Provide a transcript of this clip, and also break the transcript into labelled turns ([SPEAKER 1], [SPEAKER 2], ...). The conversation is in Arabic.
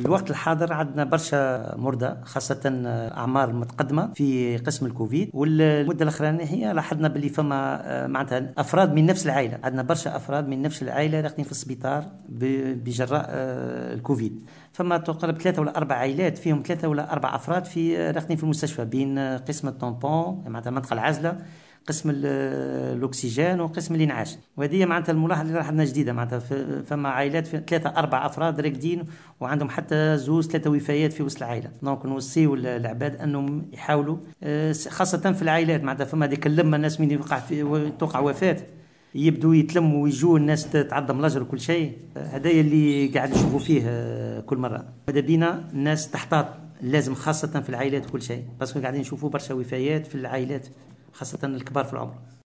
[SPEAKER 1] في الوقت الحاضر عندنا برشا مرضى خاصة أعمار متقدمة في قسم الكوفيد، والمدة الأخرانية هي لاحظنا باللي فما معناتها أفراد من نفس العائلة، عندنا برشا أفراد من نفس العائلة راقدين في السبيطار بجراء الكوفيد. فما تقرب 3 ولا 4 عائلات فيهم 3 ولا 4 أفراد راقدين في المستشفى بين قسم الطومبون معناتها منطقة العزلة، قسم الاكسجين وقسم الانعاش. وهذه معناتها الملاحظه اللي لاحظنا جديده، معناتها فما عائلات في 3 4 افراد راقدين وعندهم حتى 3 وفيات في وسط العائله. دونك نوصيو العباد انهم يحاولوا خاصه في العائلات، معناتها فما ديك اللمه الناس من توقع وفاه يبدوا يتلموا ويجوا الناس تعظم الاجر وكل شيء. هذا اللي قاعد نشوفوا فيه كل مره. ماذا بينا الناس تحتاط لازم خاصه في العائلات كل شيء، بس قاعدين نشوفوا برشا وفيات في العائلات خاصة الكبار في العمر.